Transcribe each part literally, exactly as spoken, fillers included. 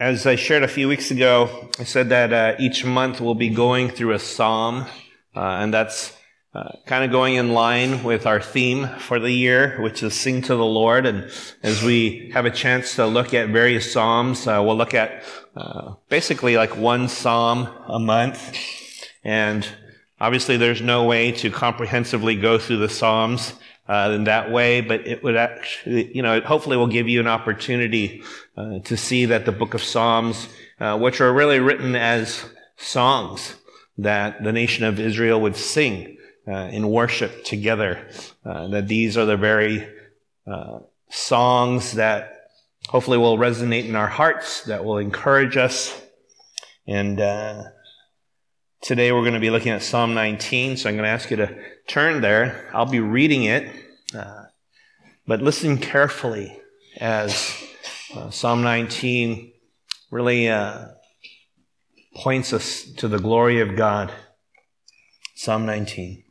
As I shared a few weeks ago, I said that uh, each month we'll be going through a psalm, uh, and that's uh, kind of going in line with our theme for the year, which is Sing to the Lord. And as we have a chance to look at various psalms, uh, we'll look at uh, basically like one psalm a month. And obviously there's no way to comprehensively go through the psalms Uh, in that way, but it would actually, you know, it hopefully will give you an opportunity uh, to see that the book of Psalms, uh, which are really written as songs that the nation of Israel would sing uh, in worship together, uh, that these are the very uh, songs that hopefully will resonate in our hearts, that will encourage us. And uh, today we're going to be looking at Psalm nineteen, so I'm going to ask you to turn there. I'll be reading it, uh, but listen carefully as uh, Psalm nineteen really uh, points us to the glory of God. Psalm nineteen.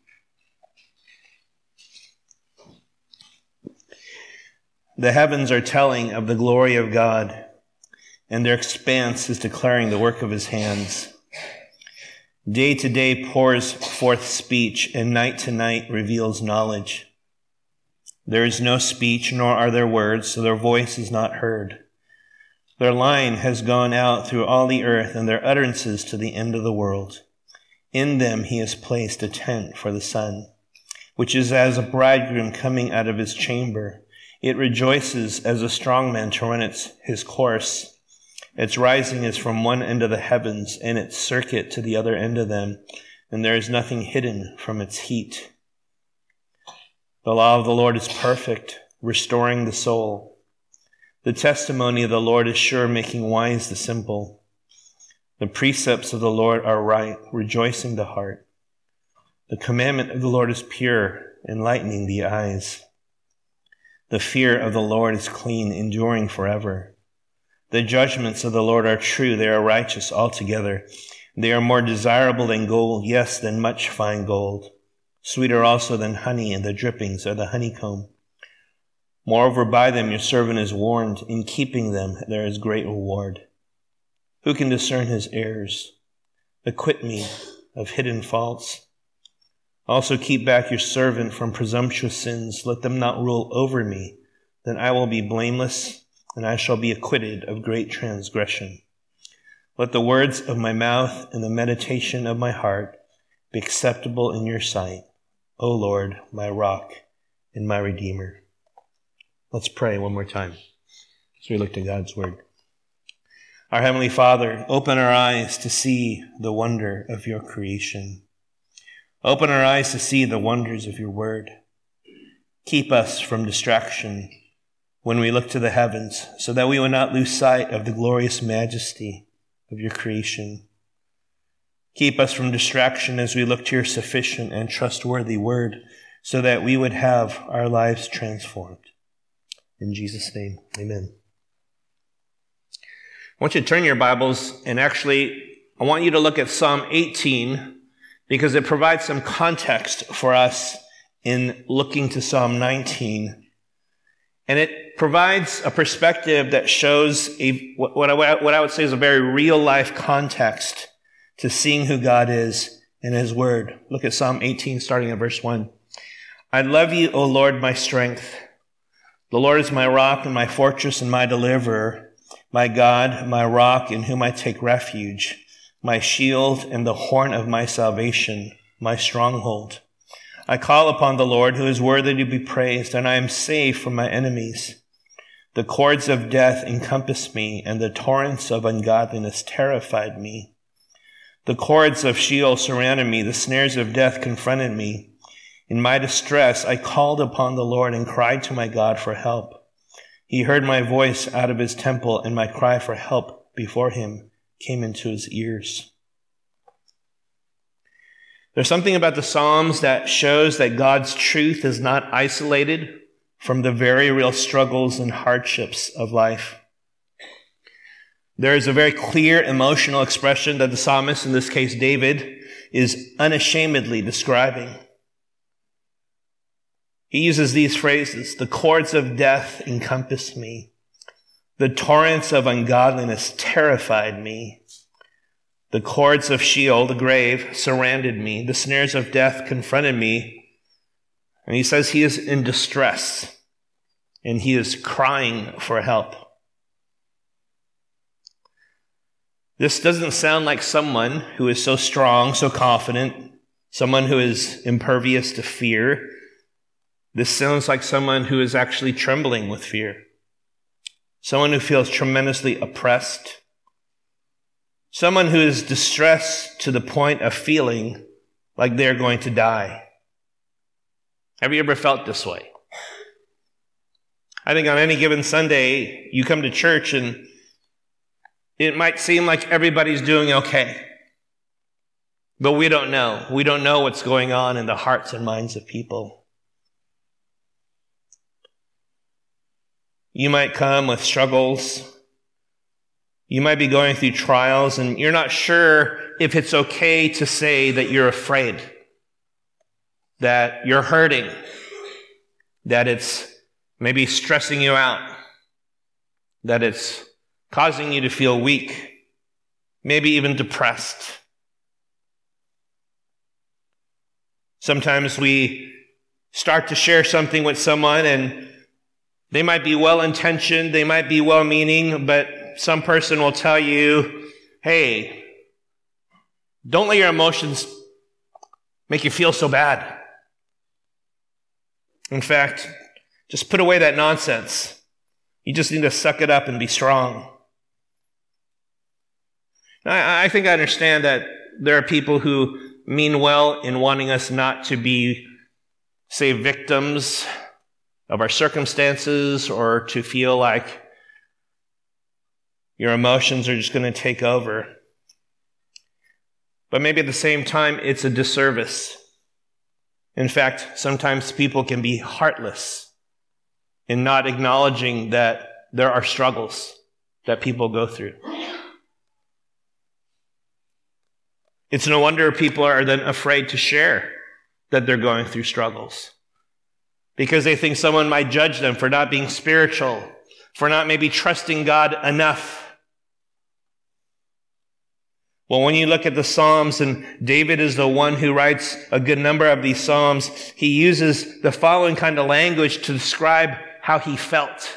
The heavens are telling of the glory of God, and their expanse is declaring the work of his hands. Day to day pours forth speech, and night to night reveals knowledge. There is no speech, nor are there words, so their voice is not heard. Their line has gone out through all the earth, and their utterances to the end of the world. In them he has placed a tent for the sun, which is as a bridegroom coming out of his chamber. It rejoices as a strong man to run its, his course. Its rising is from one end of the heavens, and its circuit to the other end of them, and there is nothing hidden from its heat. The law of the Lord is perfect, restoring the soul. The testimony of the Lord is sure, making wise the simple. The precepts of the Lord are right, rejoicing the heart. The commandment of the Lord is pure, enlightening the eyes. The fear of the Lord is clean, enduring forever. The judgments of the Lord are true, they are righteous altogether. They are more desirable than gold, yes, than much fine gold. Sweeter also than honey, and the drippings of the honeycomb. Moreover, by them your servant is warned. In keeping them there is great reward. Who can discern his errors? Acquit me of hidden faults. Also keep back your servant from presumptuous sins. Let them not rule over me. Then I will be blameless, and I shall be acquitted of great transgression. Let the words of my mouth and the meditation of my heart be acceptable in your sight, O Lord, my rock and my redeemer. Let's pray one more time as we look to God's word. Our Heavenly Father, open our eyes to see the wonder of your creation. Open our eyes to see the wonders of your word. Keep us from distraction when we look to the heavens, so that we will not lose sight of the glorious majesty of your creation. Keep us from distraction as we look to your sufficient and trustworthy word, so that we would have our lives transformed. In Jesus' name, amen. I want you to turn your Bibles, and actually, I want you to look at Psalm eighteen, because it provides some context for us in looking to Psalm nineteen. And it provides a perspective that shows a, what, I, what I would say is a very real-life context to seeing who God is in his word. Look at Psalm eighteen, starting at verse one. I love you, O Lord, my strength. The Lord is my rock and my fortress and my deliverer, my God, my rock in whom I take refuge, my shield and the horn of my salvation, my stronghold. I call upon the Lord, who is worthy to be praised, and I am safe from my enemies. The cords of death encompassed me, and the torrents of ungodliness terrified me. The cords of Sheol surrounded me, the snares of death confronted me. In my distress, I called upon the Lord and cried to my God for help. He heard my voice out of his temple, and my cry for help before him came into his ears. There's something about the Psalms that shows that God's truth is not isolated from the very real struggles and hardships of life. There is a very clear emotional expression that the psalmist, in this case David, is unashamedly describing. He uses these phrases: the cords of death encompass me. The torrents of ungodliness terrified me. The cords of Sheol, the grave, surrounded me. The snares of death confronted me. And he says he is in distress, and he is crying for help. This doesn't sound like someone who is so strong, so confident, someone who is impervious to fear. This sounds like someone who is actually trembling with fear. Someone who feels tremendously oppressed. Someone who is distressed to the point of feeling like they're going to die. Have you ever felt this way? I think on any given Sunday, you come to church and it might seem like everybody's doing okay. But we don't know. We don't know what's going on in the hearts and minds of people. You might come with struggles. You might be going through trials, and you're not sure if it's okay to say that you're afraid, that you're hurting, that it's maybe stressing you out, that it's causing you to feel weak, maybe even depressed. Sometimes we start to share something with someone and they might be well-intentioned, they might be well-meaning, but some person will tell you, hey, don't let your emotions make you feel so bad. In fact, just put away that nonsense. You just need to suck it up and be strong. I, I think I understand that there are people who mean well in wanting us not to be, say, victims of our circumstances, or to feel like your emotions are just going to take over. But maybe at the same time, it's a disservice. In fact, sometimes people can be heartless in not acknowledging that there are struggles that people go through. It's no wonder people are then afraid to share that they're going through struggles, because they think someone might judge them for not being spiritual, for not maybe trusting God enough. Well, when you look at the Psalms, and David is the one who writes a good number of these Psalms, he uses the following kind of language to describe how he felt.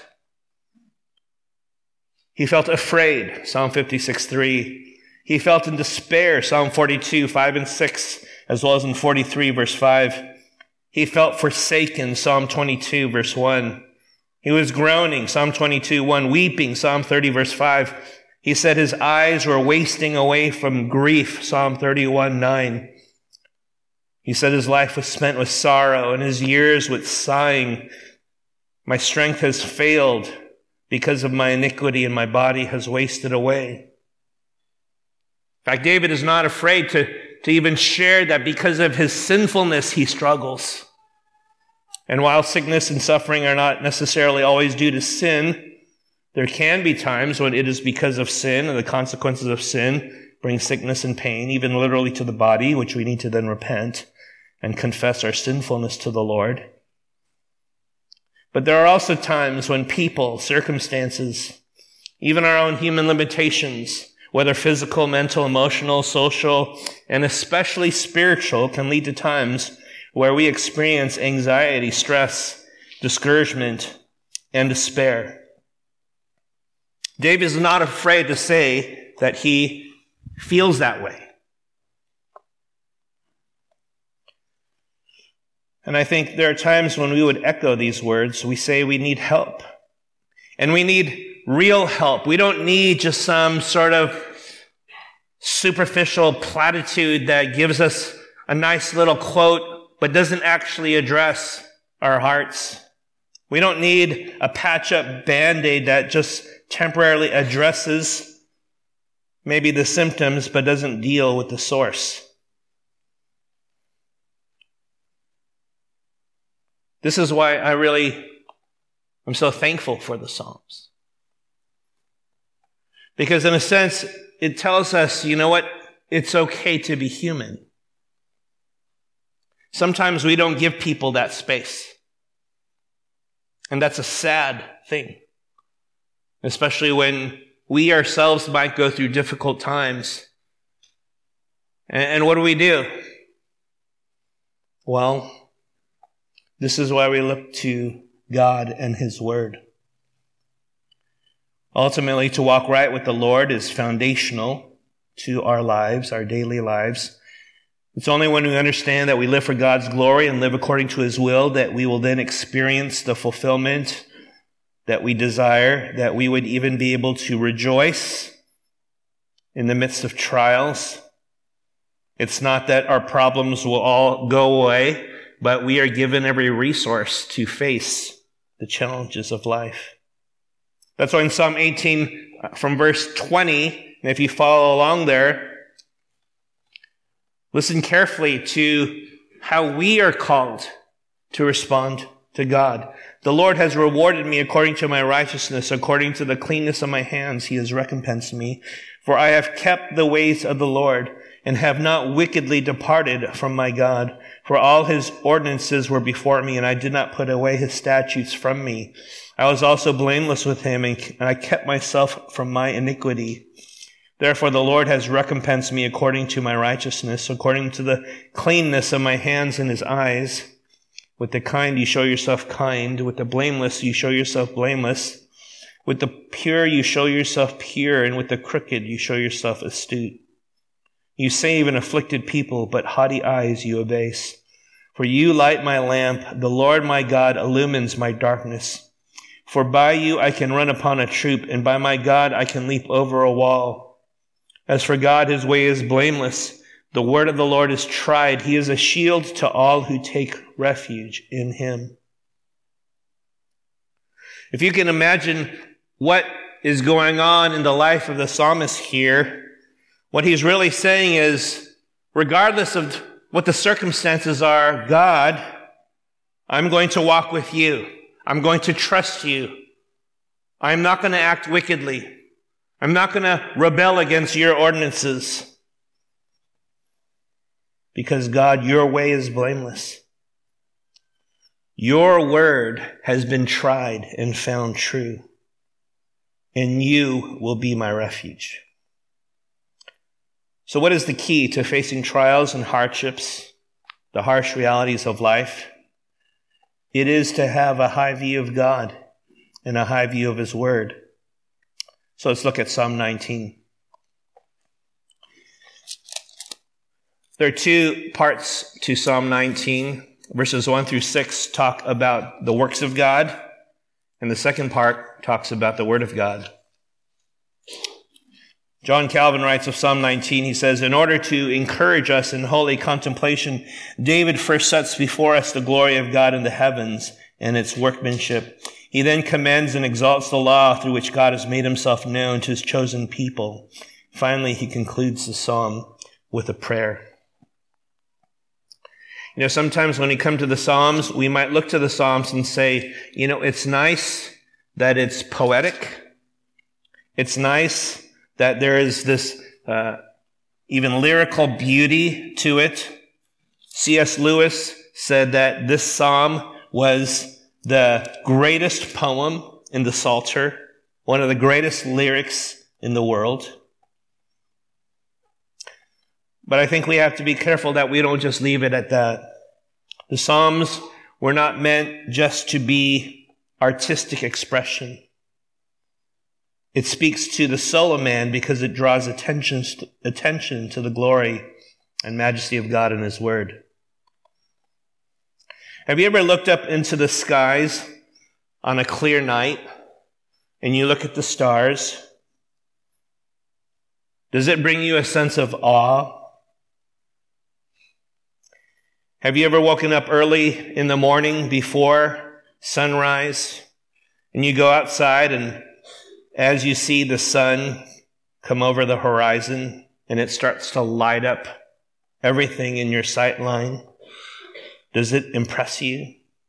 He felt afraid, Psalm fifty-six three. He felt in despair, Psalm forty-two five and six, as well as in forty-three, verse five. He felt forsaken, Psalm twenty-two, verse one. He was groaning, Psalm twenty-two one, weeping, Psalm thirty, verse five. He said his eyes were wasting away from grief, Psalm thirty-one nine. He said his life was spent with sorrow and his years with sighing. My strength has failed because of my iniquity, and my body has wasted away. In fact, David is not afraid to, to even share that because of his sinfulness, he struggles. And while sickness and suffering are not necessarily always due to sin, there can be times when it is because of sin, and the consequences of sin bring sickness and pain, even literally to the body, which we need to then repent and confess our sinfulness to the Lord. But there are also times when people, circumstances, even our own human limitations, whether physical, mental, emotional, social, and especially spiritual, can lead to times where we experience anxiety, stress, discouragement, and despair. David is not afraid to say that he feels that way. And I think there are times when we would echo these words. We say we need help. And we need real help. We don't need just some sort of superficial platitude that gives us a nice little quote, but doesn't actually address our hearts. We don't need a patch-up Band-Aid that just temporarily addresses maybe the symptoms, but doesn't deal with the source. This is why I really am so thankful for the Psalms. Because in a sense, it tells us, you know what? It's okay to be human. Sometimes we don't give people that space. And that's a sad thing. especially when we ourselves might go through difficult times. And what do we do? Well, this is why we look to God and His Word. Ultimately, to walk right with the Lord is foundational to our lives, our daily lives. It's only when we understand that we live for God's glory and live according to His will that we will then experience the fulfillment that we desire, that we would even be able to rejoice in the midst of trials. It's not that our problems will all go away, but we are given every resource to face the challenges of life. That's why in Psalm eighteen, from verse twenty, and if you follow along there, listen carefully to how we are called to respond to God. The Lord has rewarded me according to my righteousness, according to the cleanness of my hands He has recompensed me. For I have kept the ways of the Lord, and have not wickedly departed from my God. For all His ordinances were before me, and I did not put away His statutes from me. I was also blameless with Him, and I kept myself from my iniquity. Therefore the Lord has recompensed me according to my righteousness, according to the cleanness of my hands in His eyes. With the kind you show yourself kind, with the blameless you show yourself blameless. With the pure you show yourself pure, and with the crooked you show yourself astute. You save an afflicted people, but haughty eyes you abase. For you light my lamp, the Lord my God illumines my darkness. For by you I can run upon a troop, and by my God I can leap over a wall. As for God, His way is blameless. The word of the Lord is tried. He is a shield to all who take refuge in Him. If you can imagine what is going on in the life of the psalmist here, what he's really saying is, regardless of what the circumstances are, God, I'm going to walk with you. I'm going to trust you. I'm not going to act wickedly. I'm not going to rebel against your ordinances. Because God, your way is blameless. Your word has been tried and found true. And you will be my refuge. So what is the key to facing trials and hardships, the harsh realities of life? It is to have a high view of God and a high view of His Word. So let's look at Psalm nineteen. There are two parts to Psalm nineteen. Verses one through six talk about the works of God, and the second part talks about the Word of God. John Calvin writes of Psalm nineteen, he says, in order to encourage us in holy contemplation, David first sets before us the glory of God in the heavens and its workmanship. He then commends and exalts the law through which God has made Himself known to His chosen people. Finally, he concludes the psalm with a prayer. You know, sometimes when we come to the Psalms, we might look to the Psalms and say, you know, it's nice that it's poetic. It's nice that there is this uh, even lyrical beauty to it. C S Lewis said that this psalm was the greatest poem in the Psalter, one of the greatest lyrics in the world. But I think we have to be careful that we don't just leave it at that. The Psalms were not meant just to be artistic expression. It speaks to the soul of man because it draws attention, attention to the glory and majesty of God and His Word. Have you ever looked up into the skies on a clear night and you look at the stars? Does it bring you a sense of awe? Have you ever woken up early in the morning before sunrise and you go outside and as you see the sun come over the horizon and it starts to light up everything in your sight line, does it impress you?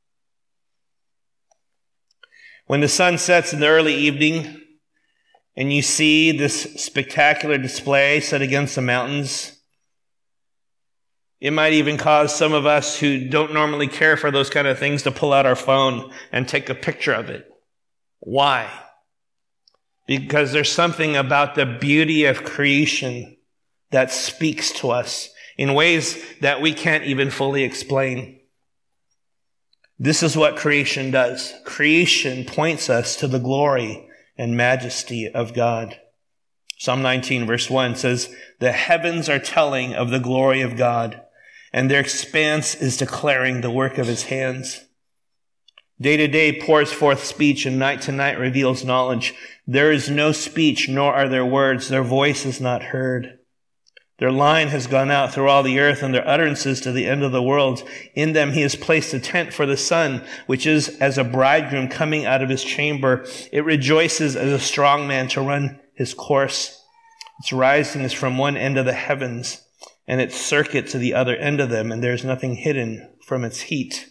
When the sun sets in the early evening and you see this spectacular display set against the mountains, it might even cause some of us who don't normally care for those kind of things to pull out our phone and take a picture of it. Why? because there's something about the beauty of creation that speaks to us in ways that we can't even fully explain. This is what creation does. Creation points us to the glory and majesty of God. Psalm nineteen verse one says, "The heavens are telling of the glory of God, and their expanse is declaring the work of his hands. Day to day pours forth speech, and night to night reveals knowledge. There is no speech, nor are there words. Their voice is not heard. Their line has gone out through all the earth, and their utterances to the end of the world. In them he has placed a tent for the sun, which is as a bridegroom coming out of his chamber. It rejoices as a strong man to run his course. Its rising is from one end of the heavens, and its circuit to the other end of them, and there is nothing hidden from its heat."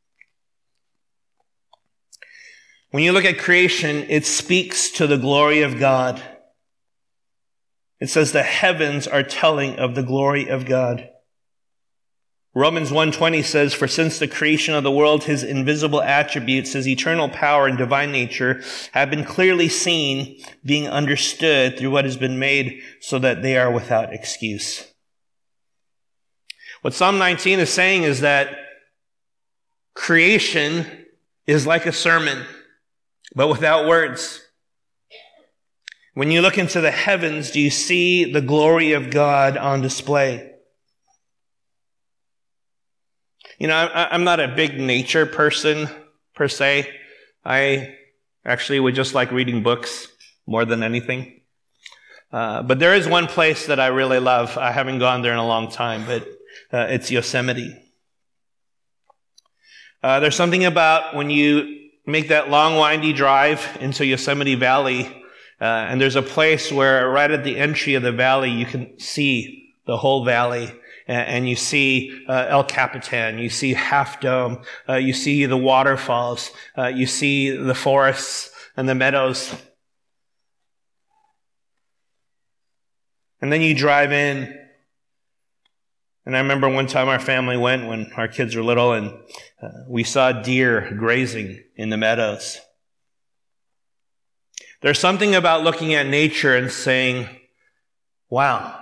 When you look at creation, it speaks to the glory of God. It says the heavens are telling of the glory of God. Romans one twenty says, "For since the creation of the world, his invisible attributes, his eternal power and divine nature have been clearly seen, being understood through what has been made, so that they are without excuse." What Psalm nineteen is saying is that creation is like a sermon, but without words. When you look into the heavens, do you see the glory of God on display? You know, I'm not a big nature person, per se. I actually would just like reading books more than anything. Uh, but there is one place that I really love. I haven't gone there in a long time, but uh, it's Yosemite. Uh, there's something about when you make that long, windy drive into Yosemite Valley, uh, and there's a place where right at the entry of the valley, you can see the whole valley. And you see uh, El Capitan, you see Half Dome, uh, you see the waterfalls, uh, you see the forests and the meadows. And then you drive in. And I remember one time our family went when our kids were little, and uh, we saw deer grazing in the meadows. There's something about looking at nature and saying, wow,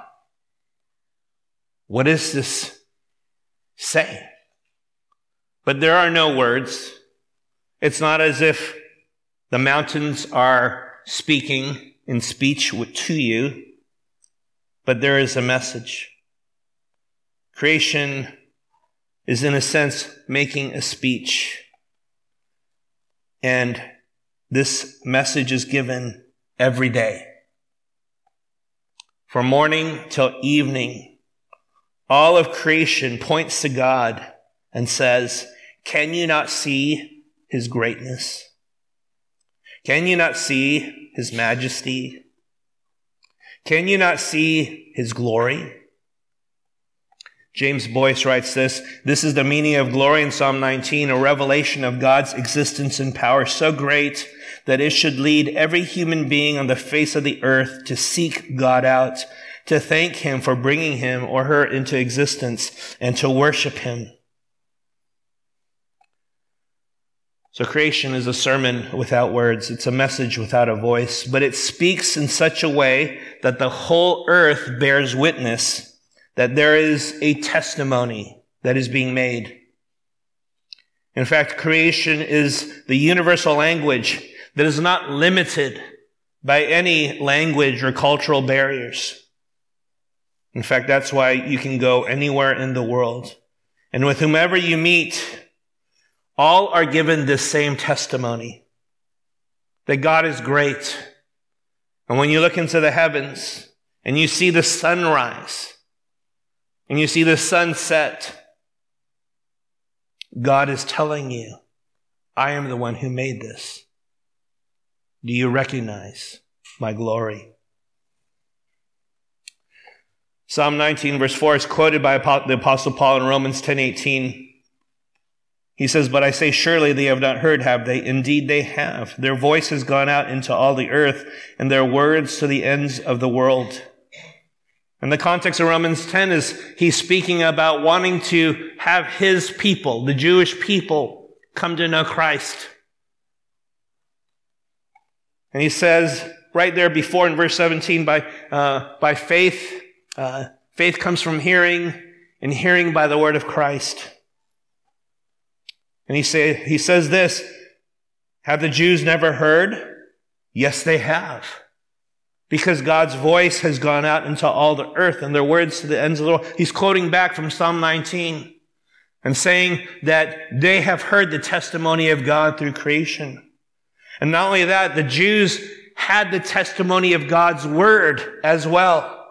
what does this say? But there are no words. It's not as if the mountains are speaking in speech to you, but there is a message. Creation is, in a sense, making a speech. And this message is given every day. From morning till evening, all of creation points to God and says, can you not see his greatness? Can you not see his majesty? Can you not see his glory? James Boyce writes this, "This is the meaning of glory in Psalm nineteen, a revelation of God's existence and power so great that it should lead every human being on the face of the earth to seek God out, to thank him for bringing him or her into existence, and to worship him." So creation is a sermon without words. It's a message without a voice, but it speaks in such a way that the whole earth bears witness that there is a testimony that is being made. In fact, creation is the universal language that is not limited by any language or cultural barriers. In fact, that's why you can go anywhere in the world. And with whomever you meet, all are given this same testimony, that God is great. And when you look into the heavens and you see the sunrise and you see the sunset, God is telling you, I am the one who made this. Do you recognize my glory? Psalm nineteen verse four is quoted by the Apostle Paul in Romans ten eighteen. He says, "But I say, surely they have not heard, have they? Indeed they have. Their voice has gone out into all the earth, and their words to the ends of the world." And the context of Romans ten is he's speaking about wanting to have his people, the Jewish people, come to know Christ. And he says, right there before in verse seventeen, by uh, by faith, uh, faith comes from hearing, and hearing by the word of Christ. And he say he says this, have the Jews never heard? Yes, they have. Because God's voice has gone out into all the earth, and their words to the ends of the world. He's quoting back from Psalm nineteen and saying that they have heard the testimony of God through creation. And not only that, the Jews had the testimony of God's word as well.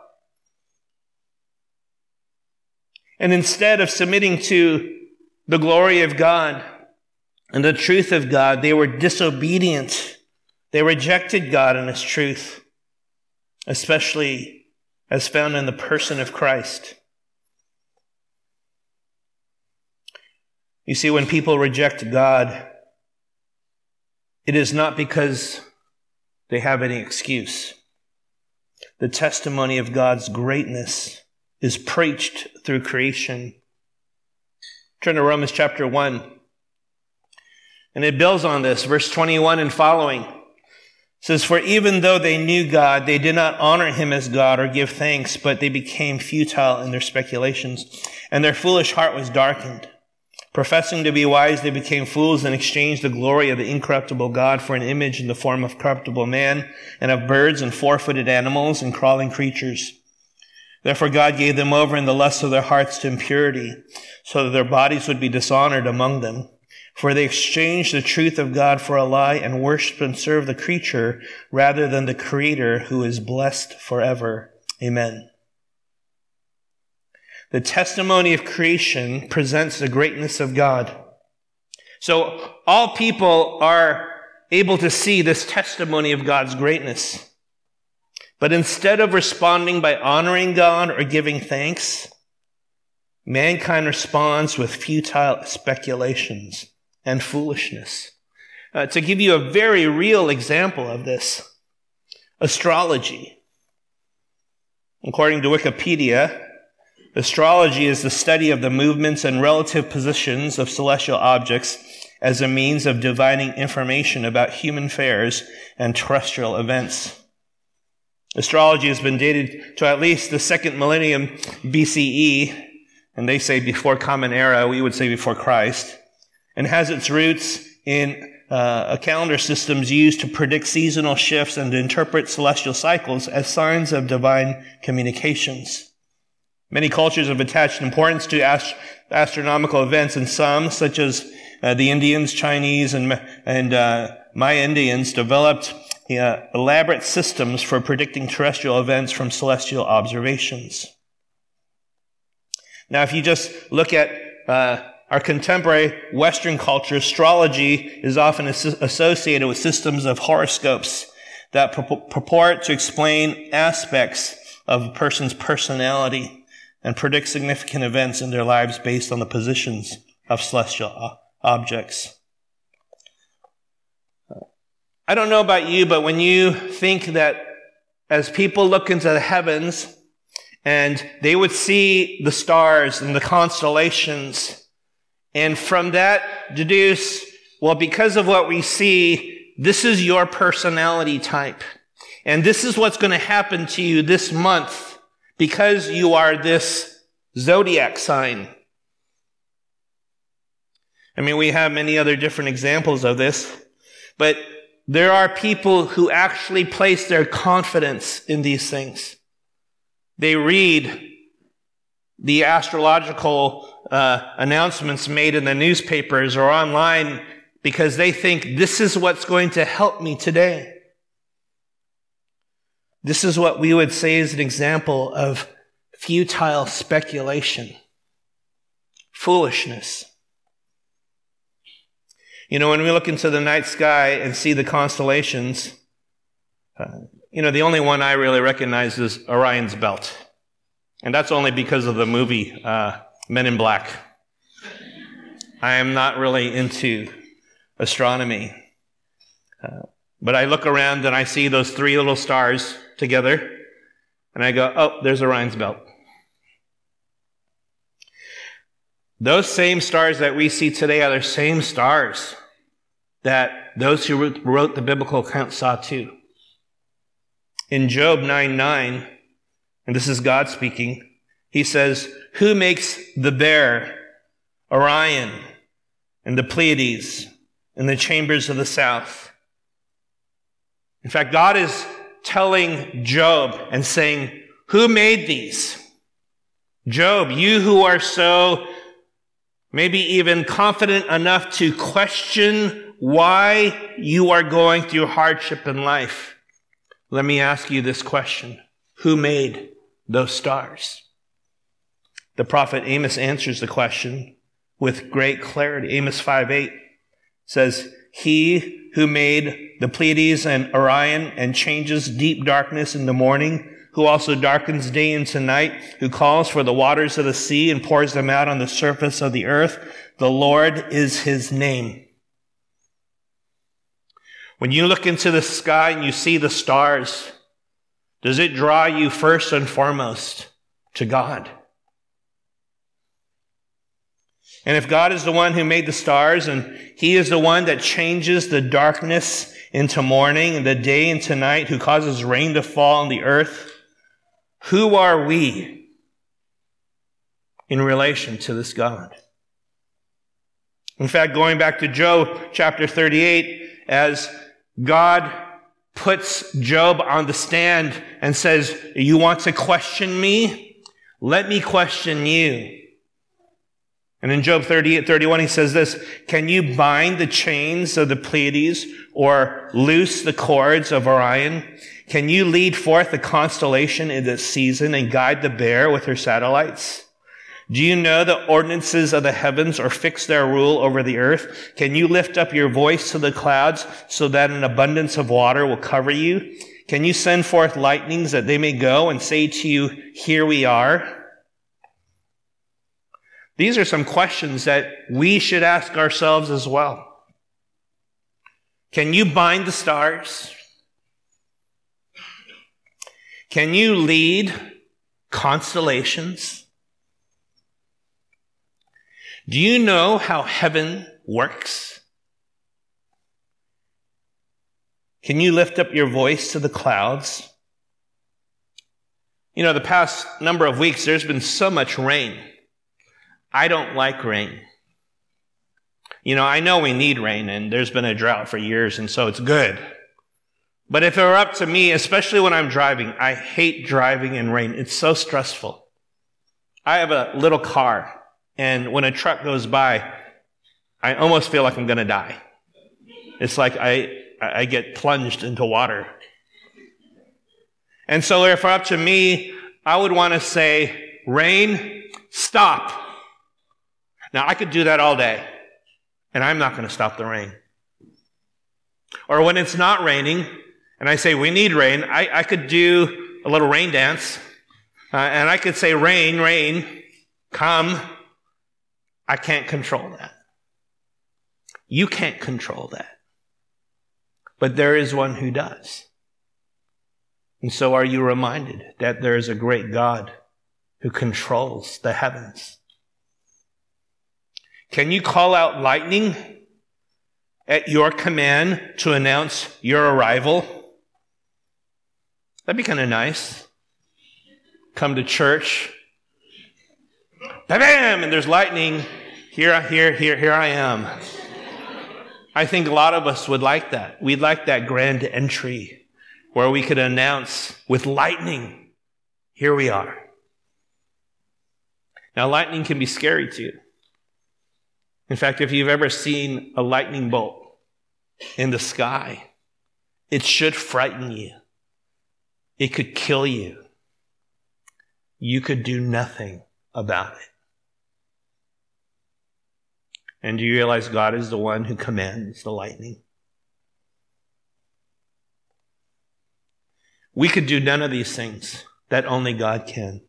And instead of submitting to the glory of God and the truth of God, they were disobedient. They rejected God and his truth, especially as found in the person of Christ. You see, when people reject God, it is not because they have any excuse. The testimony of God's greatness is preached through creation. Turn to Romans chapter one. And it builds on this, verse twenty-one and following. It says, for even though they knew God, they did not honor him as God or give thanks, but they became futile in their speculations, and their foolish heart was darkened. Professing to be wise, they became fools and exchanged the glory of the incorruptible God for an image in the form of corruptible man, and of birds and four-footed animals and crawling creatures. Therefore God gave them over in the lust of their hearts to impurity, so that their bodies would be dishonored among them. For they exchanged the truth of God for a lie and worshiped and served the creature rather than the Creator, who is blessed forever. Amen. The testimony of creation presents the greatness of God. So all people are able to see this testimony of God's greatness. But instead of responding by honoring God or giving thanks, mankind responds with futile speculations and foolishness. Uh, to give you a very real example of this, astrology. According to Wikipedia, astrology is the study of the movements and relative positions of celestial objects as a means of divining information about human affairs and terrestrial events. Astrology has been dated to at least the second millennium B C E, and they say before Common Era, we would say before Christ, and has its roots in uh, a calendar systems used to predict seasonal shifts and to interpret celestial cycles as signs of divine communications. Many cultures have attached importance to ast- astronomical events, and some, such as uh, the Indians, Chinese, and, and uh, Maya Indians, developed uh, elaborate systems for predicting terrestrial events from celestial observations. Now, if you just look at uh, our contemporary Western culture, astrology is often as- associated with systems of horoscopes that pur- purport to explain aspects of a person's personality and predict significant events in their lives based on the positions of celestial objects. I don't know about you, but when you think that as people look into the heavens and they would see the stars and the constellations, and from that deduce, well, because of what we see, this is your personality type. And this is what's going to happen to you this month because you are this zodiac sign. I mean, we have many other different examples of this, but there are people who actually place their confidence in these things. They read the astrological uh, announcements made in the newspapers or online because they think this is what's going to help me today. This is what we would say is an example of futile speculation, foolishness. You know, when we look into the night sky and see the constellations, uh, you know, the only one I really recognize is Orion's Belt. And that's only because of the movie uh, Men in Black. I am not really into astronomy. Uh, but I look around and I see those three little stars together, and I go, oh, there's Orion's Belt. Those same stars that we see today are the same stars that those who wrote the biblical account saw too. In Job nine nine, and this is God speaking, he says, who makes the bear, Orion, and the Pleiades, and the chambers of the south? In fact, God is telling Job and saying, who made these? Job, you who are so maybe even confident enough to question why you are going through hardship in life, let me ask you this question. Who made those stars? The prophet Amos answers the question with great clarity. Amos five eight says, he who made the Pleiades and Orion and changes deep darkness in the morning, who also darkens day into night, who calls for the waters of the sea and pours them out on the surface of the earth, the Lord is his name. When you look into the sky and you see the stars, does it draw you first and foremost to God? And if God is the one who made the stars and he is the one that changes the darkness into morning and the day into night, who causes rain to fall on the earth, who are we in relation to this God? In fact, going back to Job chapter thirty-eight, as God puts Job on the stand and says, you want to question me? Let me question you. And in Job thirty-eight thirty-one, he says this, can you bind the chains of the Pleiades or loose the cords of Orion? Can you lead forth the constellation in this season and guide the bear with her satellites? Do you know the ordinances of the heavens or fix their rule over the earth? Can you lift up your voice to the clouds so that an abundance of water will cover you? Can you send forth lightnings that they may go and say to you, here we are? These are some questions that we should ask ourselves as well. Can you bind the stars? Can you lead constellations? Do you know how heaven works? Can you lift up your voice to the clouds? You know, the past number of weeks, there's been so much rain. I don't like rain. You know, I know we need rain, and there's been a drought for years, and so it's good. But if it were up to me, especially when I'm driving, I hate driving in rain. It's so stressful. I have a little car, and when a truck goes by, I almost feel like I'm going to die. It's like I, I get plunged into water. And so if it were up to me, I would want to say, rain, stop. Now, I could do that all day, and I'm not going to stop the rain. Or when it's not raining, and I say, we need rain, I, I could do a little rain dance, uh, and I could say, rain, rain, come. I can't control that. You can't control that. But there is one who does. And so are you reminded that there is a great God who controls the heavens? Can you call out lightning at your command to announce your arrival? That'd be kind of nice. Come to church. Bam! And there's lightning. Here, here, here, here I am. I think a lot of us would like that. We'd like that grand entry where we could announce with lightning, here we are. Now, lightning can be scary to you. In fact, if you've ever seen a lightning bolt in the sky, it should frighten you. It could kill you. You could do nothing about it. And do you realize God is the one who commands the lightning? We could do none of these things that only God can.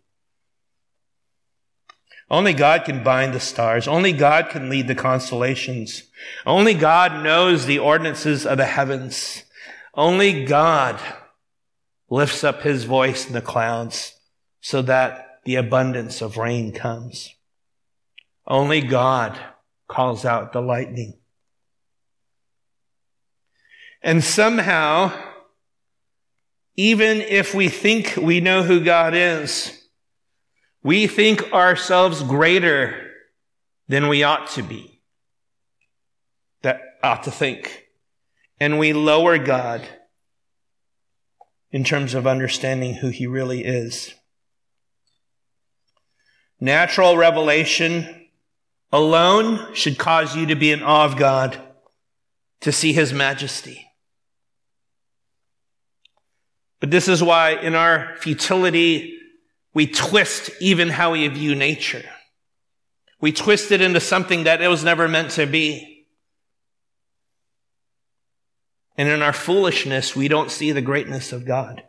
Only God can bind the stars. Only God can lead the constellations. Only God knows the ordinances of the heavens. Only God lifts up his voice in the clouds so that the abundance of rain comes. Only God calls out the lightning. And somehow, even if we think we know who God is, we think ourselves greater than we ought to be, that ought to think. And we lower God in terms of understanding who he really is. Natural revelation alone should cause you to be in awe of God, to see his majesty. But this is why in our futility, we twist even how we view nature. We twist it into something that it was never meant to be. And in our foolishness, we don't see the greatness of God.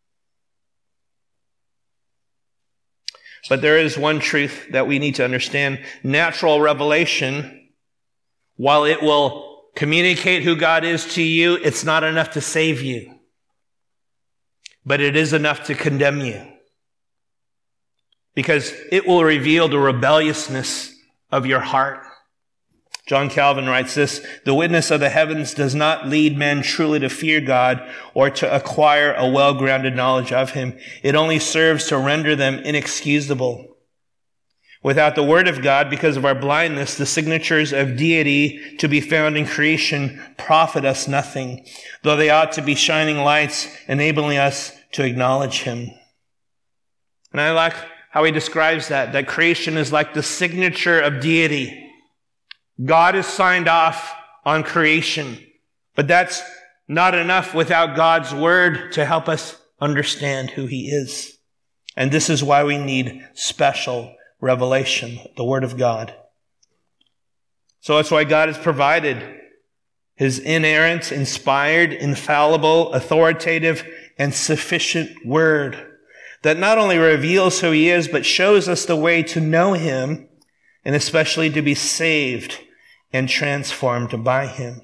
But there is one truth that we need to understand. Natural revelation, while it will communicate who God is to you, it's not enough to save you. But it is enough to condemn you. Because it will reveal the rebelliousness of your heart. John Calvin writes this, "The witness of the heavens does not lead men truly to fear God or to acquire a well-grounded knowledge of him. It only serves to render them inexcusable. Without the word of God, because of our blindness, the signatures of deity to be found in creation profit us nothing, though they ought to be shining lights enabling us to acknowledge him." And I like how he describes that, that creation is like the signature of deity. God is signed off on creation, but that's not enough without God's word to help us understand who he is. And this is why we need special revelation, the word of God. So that's why God has provided his inerrant, inspired, infallible, authoritative, and sufficient word that not only reveals who he is, but shows us the way to know him, and especially to be saved and transformed by him.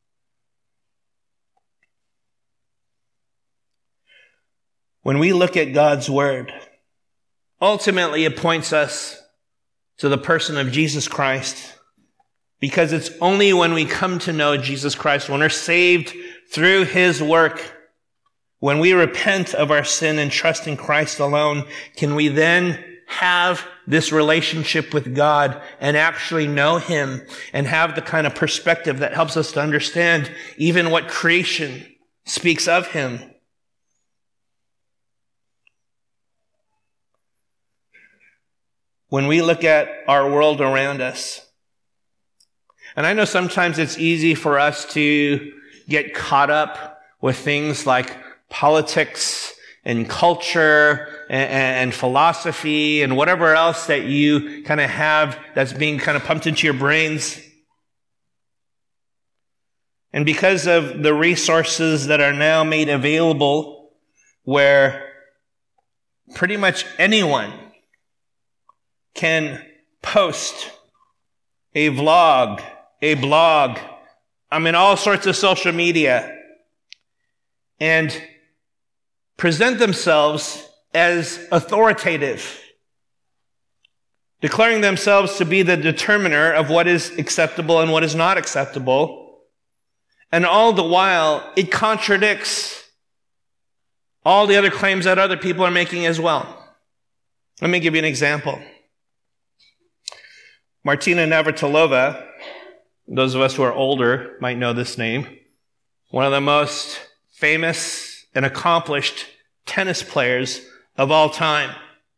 When we look at God's word, ultimately it points us to the person of Jesus Christ, because it's only when we come to know Jesus Christ, when we're saved through his work, when we repent of our sin and trust in Christ alone, can we then have this relationship with God and actually know him and have the kind of perspective that helps us to understand even what creation speaks of him. When we look at our world around us, and I know sometimes it's easy for us to get caught up with things like politics and culture and, and philosophy and whatever else that you kind of have that's being kind of pumped into your brains. And because of the resources that are now made available, where pretty much anyone can post a vlog, a blog, I mean all sorts of social media, and present themselves as authoritative, declaring themselves to be the determiner of what is acceptable and what is not acceptable. And all the while, it contradicts all the other claims that other people are making as well. Let me give you an example. Martina Navratilova, those of us who are older might know this name, one of the most famous and accomplished tennis players of all time,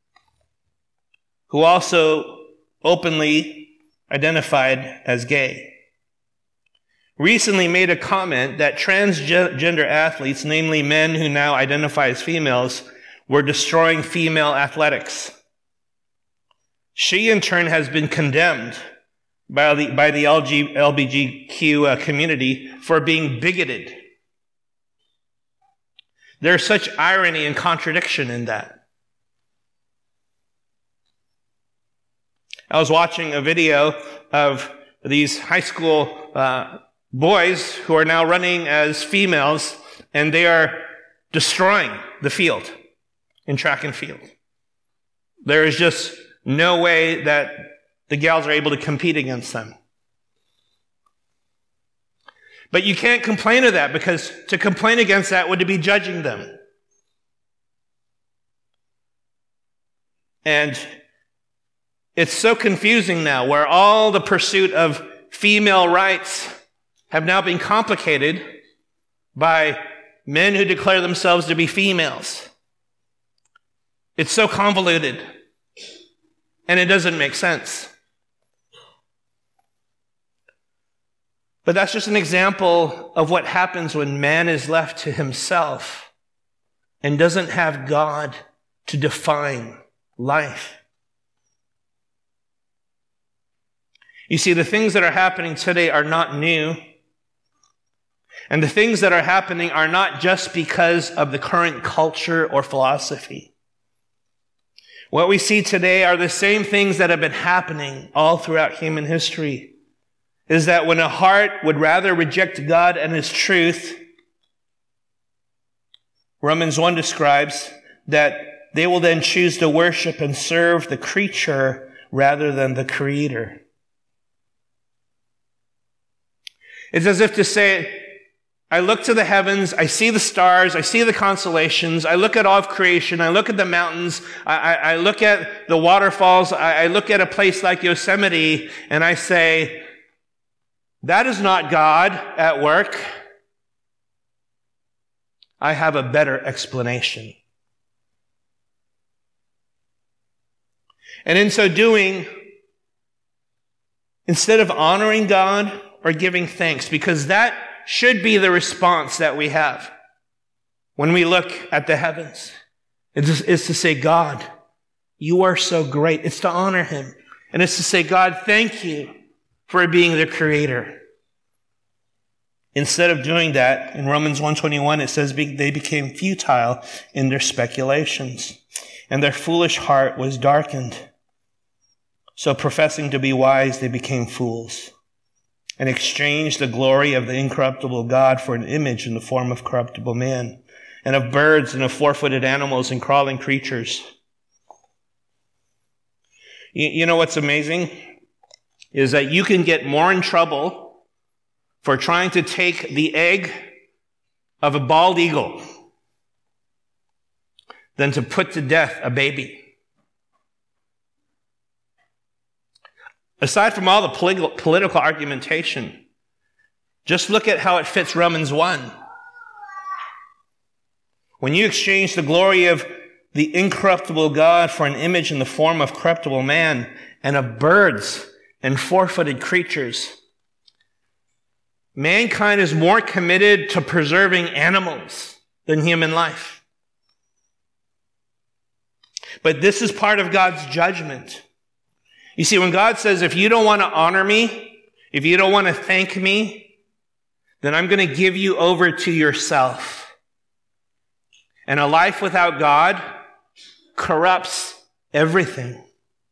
who also openly identified as gay, recently made a comment that transgender athletes, namely men who now identify as females, were destroying female athletics. She, in turn, has been condemned by the, by the L G B T Q uh, community for being bigoted. There's such irony and contradiction in that. I was watching a video of these high school uh, boys who are now running as females, and they are destroying the field in track and field. There is just no way that the gals are able to compete against them. But you can't complain of that, because to complain against that would be judging them. And it's so confusing now, where all the pursuit of female rights have now been complicated by men who declare themselves to be females. It's so convoluted, and it doesn't make sense. But that's just an example of what happens when man is left to himself and doesn't have God to define life. You see, the things that are happening today are not new. And the things that are happening are not just because of the current culture or philosophy. What we see today are the same things that have been happening all throughout human history. Is that when a heart would rather reject God and His truth, Romans one describes that they will then choose to worship and serve the creature rather than the Creator. It's as if to say, I look to the heavens, I see the stars, I see the constellations, I look at all of creation, I look at the mountains, I, I, I look at the waterfalls, I, I look at a place like Yosemite, and I say, that is not God at work. I have a better explanation. And in so doing, instead of honoring God or giving thanks, because that should be the response that we have when we look at the heavens, is to say, God, you are so great. It's to honor Him. And it's to say, God, thank you for being the Creator. Instead of doing that, in Romans one twenty-one, it says they became futile in their speculations, and their foolish heart was darkened. So professing to be wise, they became fools, and exchanged the glory of the incorruptible God for an image in the form of corruptible man, and of birds, and of four-footed animals, and crawling creatures. You, you know what's amazing? Is that you can get more in trouble for trying to take the egg of a bald eagle than to put to death a baby. Aside from all the politi- political argumentation, just look at how it fits Romans one. When you exchange the glory of the incorruptible God for an image in the form of corruptible man and of birds and four-footed creatures, mankind is more committed to preserving animals than human life. But this is part of God's judgment. You see, when God says, if you don't want to honor me, if you don't want to thank me, then I'm going to give you over to yourself. And a life without God corrupts everything.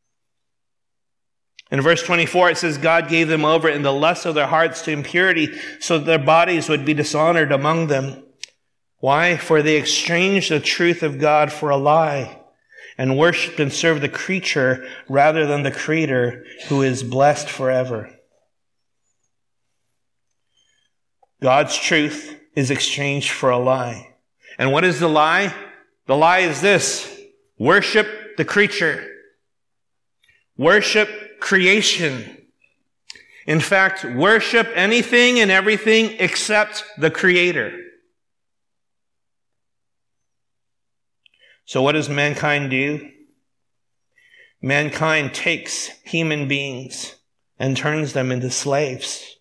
In verse twenty-four, it says, God gave them over in the lust of their hearts to impurity, so that their bodies would be dishonored among them. Why? For they exchanged the truth of God for a lie, and worshipped and served the creature rather than the Creator, who is blessed forever. God's truth is exchanged for a lie. And what is the lie? The lie is this: worship the creature. Worship creation. In fact, worship anything and everything except the Creator. So what does mankind do? Mankind takes human beings and turns them into slaves.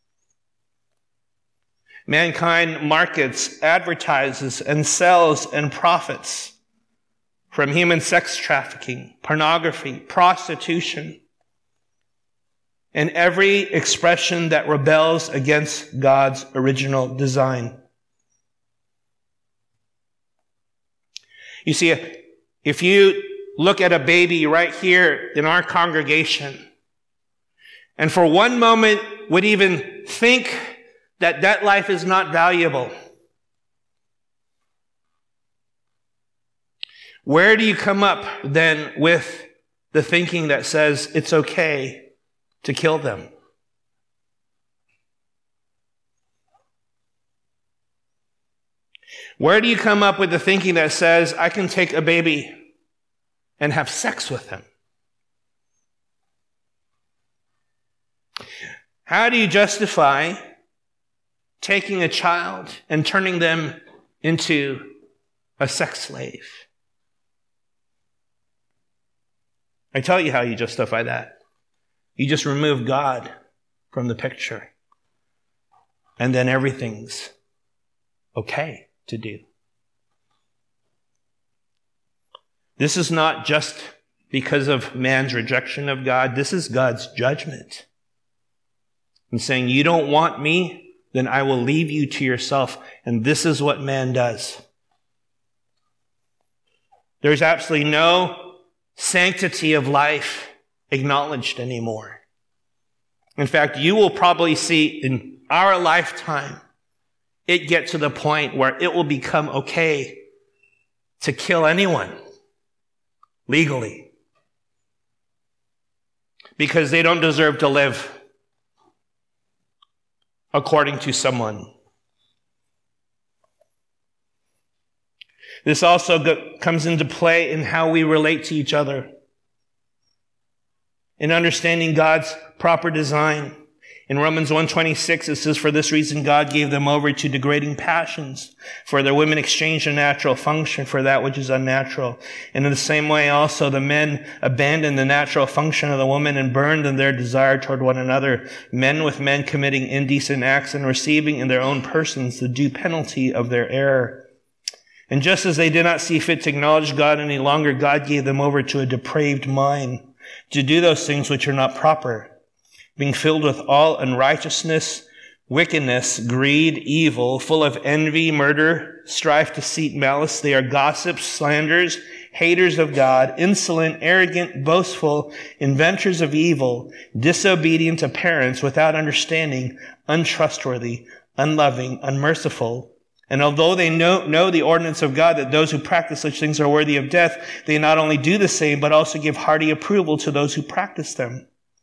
Mankind markets, advertises, and sells and profits from human sex trafficking, pornography, prostitution, and every expression that rebels against God's original design. You see, if you look at a baby right here in our congregation, and for one moment would even think that that life is not valuable, where do you come up then with the thinking that says it's okay to kill them? Where do you come up with the thinking that says I can take a baby and have sex with them? How do you justify taking a child and turning them into a sex slave? I tell you how you justify that. You just remove God from the picture, and then everything's okay to do. This is not just because of man's rejection of God. This is God's judgment. And saying, you don't want me, then I will leave you to yourself. And this is what man does. There's absolutely no sanctity of life acknowledged anymore. In fact, you will probably see in our lifetime it get to the point where it will become okay to kill anyone legally because they don't deserve to live according to someone. This also go- comes into play in how we relate to each other, in understanding God's proper design. In Romans one twenty-six, it says, for this reason God gave them over to degrading passions, for their women exchanged a natural function for that which is unnatural. And in the same way also the men abandoned the natural function of the woman and burned in their desire toward one another, men with men committing indecent acts and receiving in their own persons the due penalty of their error. And just as they did not see fit to acknowledge God any longer, God gave them over to a depraved mind to do those things which are not proper, being filled with all unrighteousness, wickedness, greed, evil, full of envy, murder, strife, deceit, malice. They are gossips, slanderers, haters of God, insolent, arrogant, boastful, inventors of evil, disobedient to parents, without understanding, untrustworthy, unloving, unmerciful. And although they know, know the ordinance of God, that those who practice such things are worthy of death, they not only do the same, but also give hearty approval to those who practice them.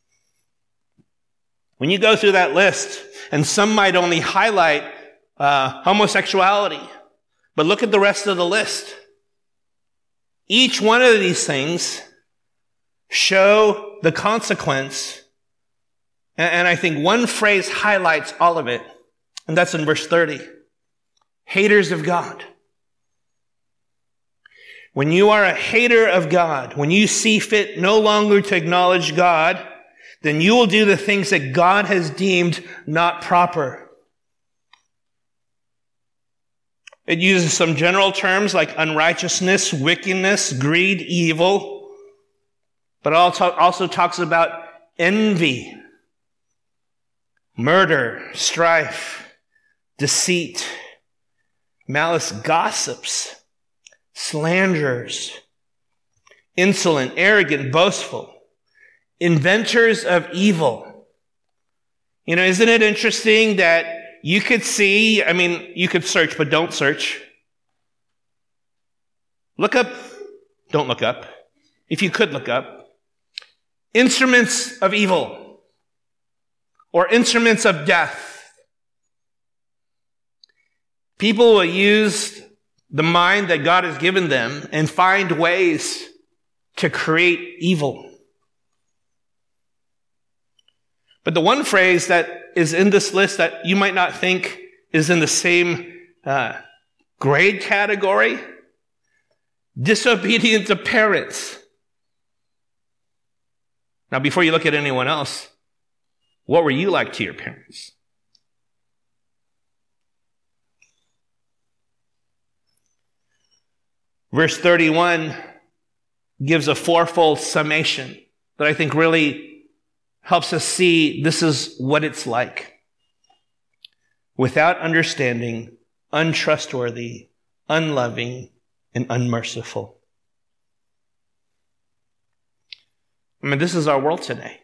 When you go through that list, and some might only highlight uh, homosexuality, but look at the rest of the list. Each one of these things show the consequence, and, and I think one phrase highlights all of it, and that's in verse thirty. Haters of God. When you are a hater of God, when you see fit no longer to acknowledge God, then you will do the things that God has deemed not proper. It uses some general terms like unrighteousness, wickedness, greed, evil, but also talks about envy, murder, strife, deceit, malice, gossips, slanderers, insolent, arrogant, boastful, inventors of evil. You know, isn't it interesting that you could see, I mean, you could search, but don't search. Look up, don't look up. If you could look up, instruments of evil or instruments of death. People will use the mind that God has given them and find ways to create evil. But the one phrase that is in this list that you might not think is in the same uh, grade category, disobedient to parents. Now, before you look at anyone else, what were you like to your parents? Verse thirty-one gives a fourfold summation that I think really helps us see this is what it's like. Without understanding, untrustworthy, unloving, and unmerciful. I mean, this is our world today.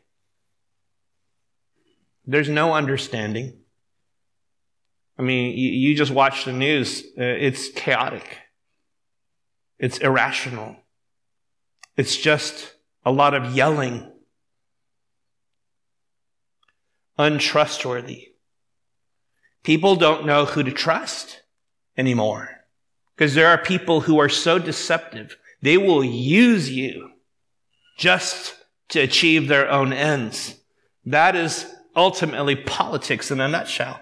There's no understanding. I mean, you, you just watch the news. Uh, it's chaotic. It's irrational. It's just a lot of yelling. Untrustworthy. People don't know who to trust anymore because there are people who are so deceptive. They will use you just to achieve their own ends. That is ultimately politics in a nutshell.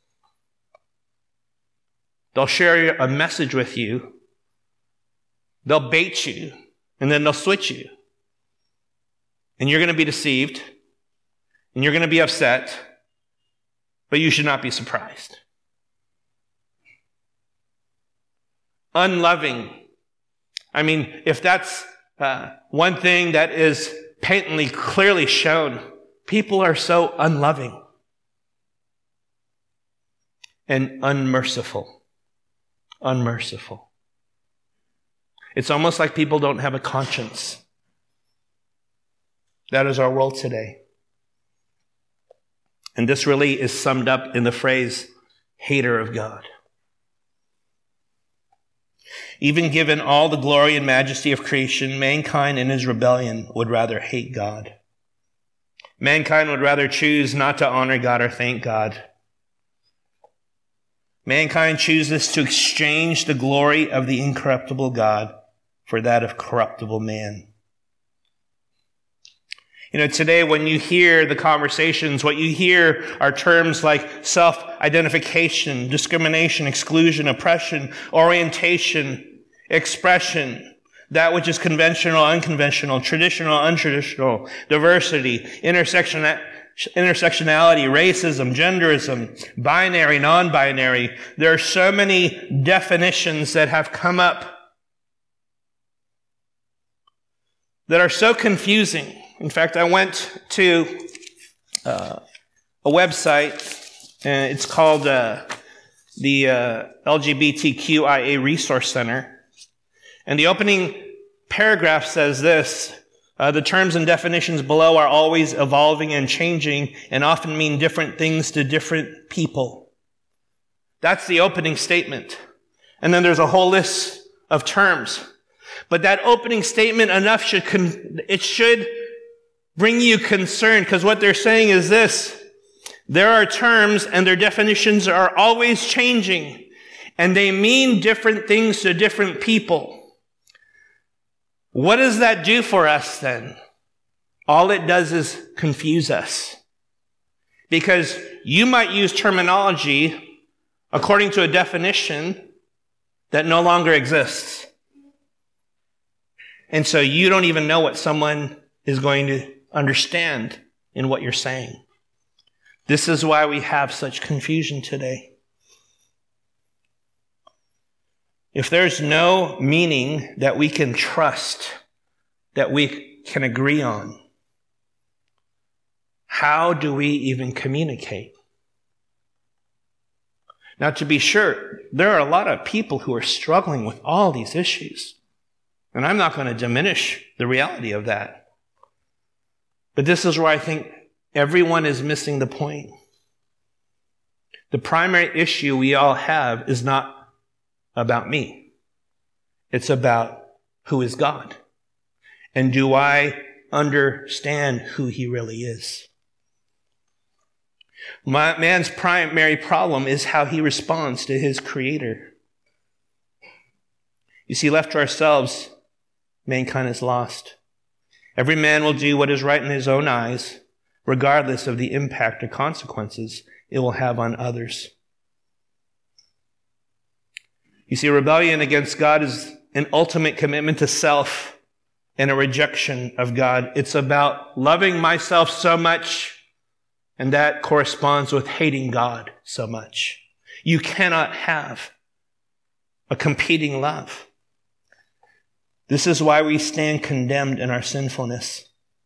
They'll share a message with you. They'll bait you, and then they'll switch you. And you're going to be deceived, and you're going to be upset, but you should not be surprised. Unloving. I mean, if that's uh, one thing that is patently, clearly shown, people are so unloving and unmerciful. Unmerciful. It's almost like people don't have a conscience. That is our world today. And this really is summed up in the phrase, hater of God. Even given all the glory and majesty of creation, mankind in his rebellion would rather hate God. Mankind would rather choose not to honor God or thank God. Mankind chooses to exchange the glory of the incorruptible God for that of corruptible man. You know, today when you hear the conversations, what you hear are terms like self-identification, discrimination, exclusion, oppression, orientation, expression, that which is conventional, unconventional, traditional, untraditional, diversity, intersection, intersectionality, racism, genderism, binary, non-binary. There are so many definitions that have come up that are so confusing. In fact, I went to uh, a website, and it's called uh, the uh, L G B T Q I A Resource Center. And the opening paragraph says this, uh, the terms and definitions below are always evolving and changing and often mean different things to different people. That's the opening statement. And then there's a whole list of terms. But that opening statement enough should, con- it should bring you concern, because what they're saying is this: there are terms and their definitions are always changing, and they mean different things to different people. What does that do for us then? All it does is confuse us. Because you might use terminology according to a definition that no longer exists. And so you don't even know what someone is going to understand in what you're saying. This is why we have such confusion today. If there's no meaning that we can trust, that we can agree on, how do we even communicate? Now, to be sure, there are a lot of people who are struggling with all these issues. And I'm not going to diminish the reality of that. But this is where I think everyone is missing the point. The primary issue we all have is not about me. It's about who is God. And do I understand who he really is? My, man's primary problem is how he responds to his creator. You see, left to ourselves, mankind is lost. Every man will do what is right in his own eyes, regardless of the impact or consequences it will have on others. You see, rebellion against God is an ultimate commitment to self and a rejection of God. It's about loving myself so much, and that corresponds with hating God so much. You cannot have a competing love. This is why we stand condemned in our sinfulness.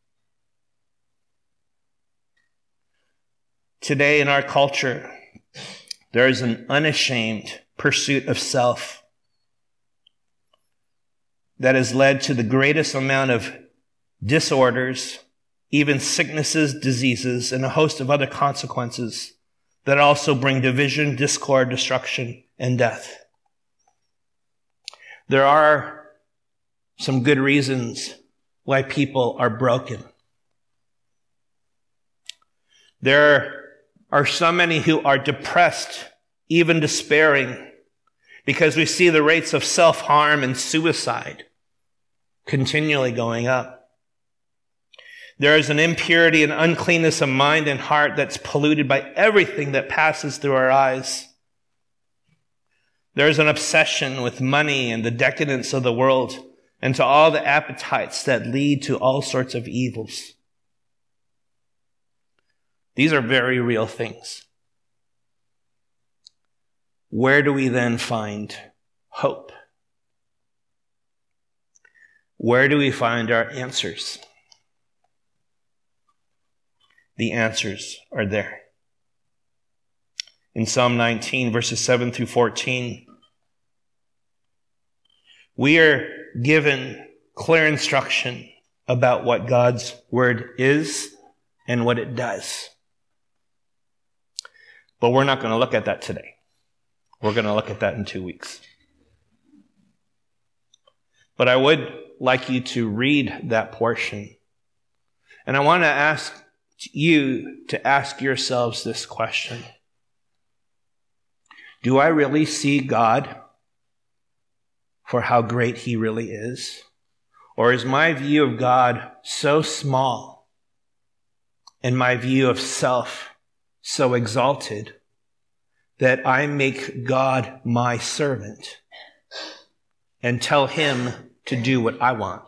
Today in our culture, there is an unashamed pursuit of self that has led to the greatest amount of disorders, even sicknesses, diseases, and a host of other consequences that also bring division, discord, destruction, and death. There are some good reasons why people are broken. There are so many who are depressed, even despairing, because we see the rates of self-harm and suicide continually going up. There is an impurity and uncleanness of mind and heart that's polluted by everything that passes through our eyes. There is an obsession with money and the decadence of the world and to all the appetites that lead to all sorts of evils. These are very real things. Where do we then find hope? Where do we find our answers? The answers are there. In Psalm nineteen, verses seven through fourteen, we are given clear instruction about what God's word is and what it does. But we're not going to look at that today. We're going to look at that in two weeks. But I would like you to read that portion. And I want to ask you to ask yourselves this question. Do I really see God for how great he really is? Or is my view of God so small and my view of self so exalted that I make God my servant and tell him to do what I want?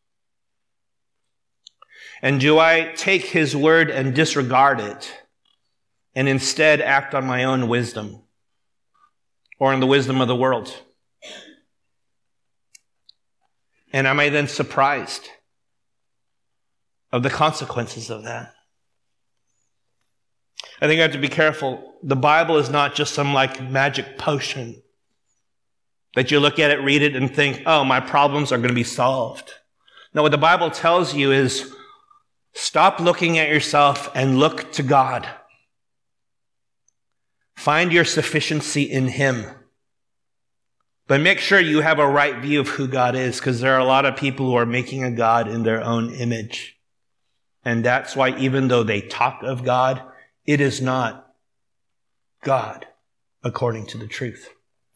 And do I take his word and disregard it and instead act on my own wisdom or on the wisdom of the world? And am I then surprised of the consequences of that? I think I have to be careful. The Bible is not just some like magic potion that you look at it, read it, and think, oh, my problems are going to be solved. No, what the Bible tells you is stop looking at yourself and look to God. Find your sufficiency in him. But make sure you have a right view of who God is, because there are a lot of people who are making a God in their own image. And that's why even though they talk of God, it is not God according to the truth.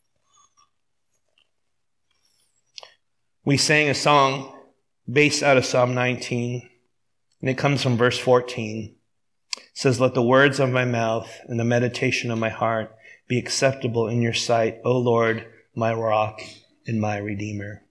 We sang a song based out of Psalm nineteen, and it comes from verse fourteen. It says, "Let the words of my mouth and the meditation of my heart be acceptable in your sight, O Lord, my rock and my redeemer."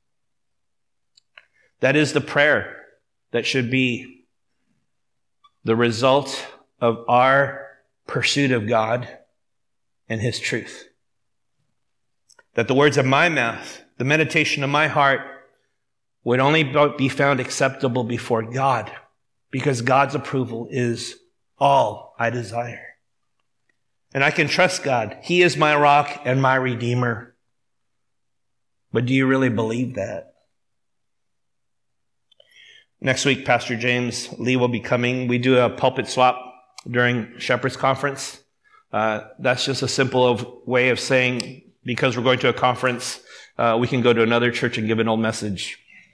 That is the prayer that should be the result of our pursuit of God and his truth. That the words of my mouth, the meditation of my heart, would only be found acceptable before God, because God's approval is all I desire. And I can trust God. He is my rock and my redeemer. But do you really believe that? Next week, Pastor James Lee will be coming. We do a pulpit swap during Shepherd's Conference. Uh, that's just a simple of, way of saying, because we're going to a conference, uh, we can go to another church and give an old message.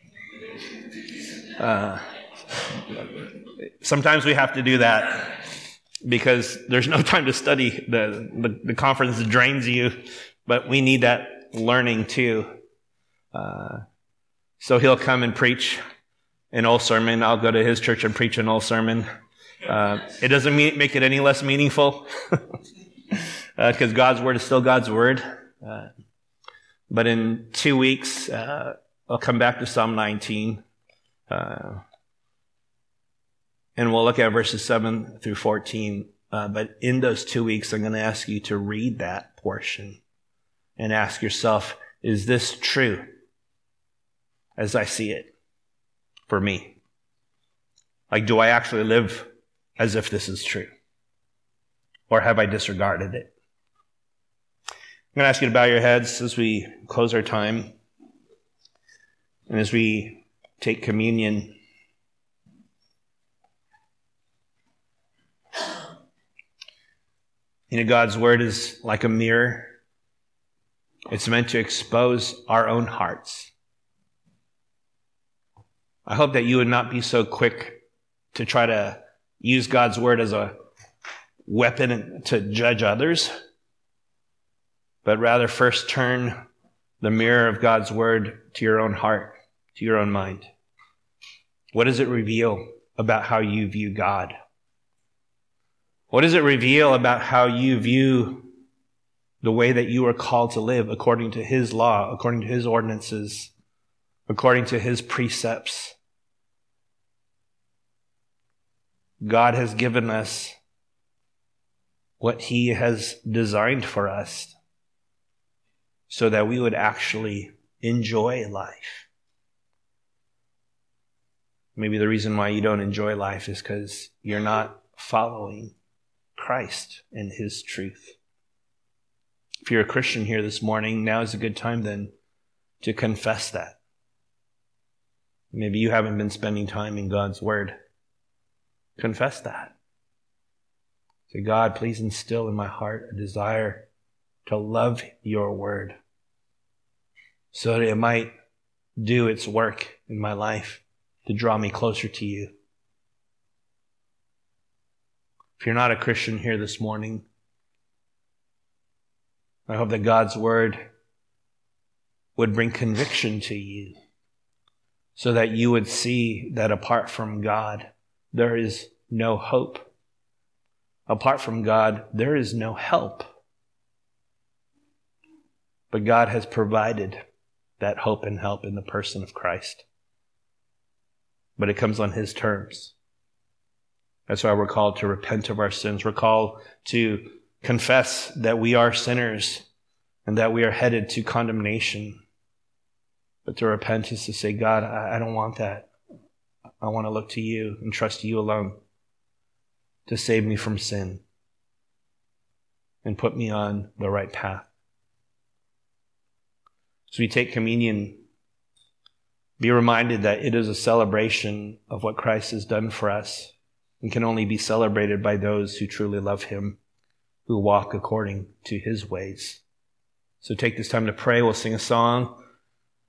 Uh, sometimes we have to do that because there's no time to study. The, the, the conference drains you, but we need that learning too. Uh, so he'll come and preach an old sermon. I'll go to his church and preach an old sermon. Uh, it doesn't mean, make it any less meaningful because uh, God's word is still God's word. Uh, but in two weeks, uh, I'll come back to Psalm nineteen. Uh, and we'll look at verses seven through fourteen. Uh, but in those two weeks, I'm going to ask you to read that portion and ask yourself, is this true as I see it for me? Like, do I actually live as if this is true? Or have I disregarded it? I'm going to ask you to bow your heads as we close our time and as we take communion. You know, God's word is like a mirror. It's meant to expose our own hearts. I hope that you would not be so quick to try to use God's word as a weapon to judge others, but rather first turn the mirror of God's word to your own heart to your own mind? What does it reveal about how you view God? What does it reveal about how you view the way that you are called to live according to his law, according to his ordinances, according to his precepts? God has given us what he has designed for us so that we would actually enjoy life. Maybe the reason why you don't enjoy life is because you're not following Christ and his truth. If you're a Christian here this morning, now is a good time then to confess that. Maybe you haven't been spending time in God's word. Confess that. Say, God, please instill in my heart a desire to love your word so that it might do its work in my life to draw me closer to you. If you're not a Christian here this morning, I hope that God's word would bring conviction to you so that you would see that apart from God, there is no hope. Apart from God, there is no help. But God has provided that hope and help in the person of Christ. But it comes on his terms. That's why we're called to repent of our sins. We're called to confess that we are sinners and that we are headed to condemnation. But to repent is to say, God, I, I don't want that. I want to look to you and trust you alone to save me from sin and put me on the right path. As we take communion, be reminded that it is a celebration of what Christ has done for us and can only be celebrated by those who truly love him, who walk according to his ways. So take this time to pray. We'll sing a song.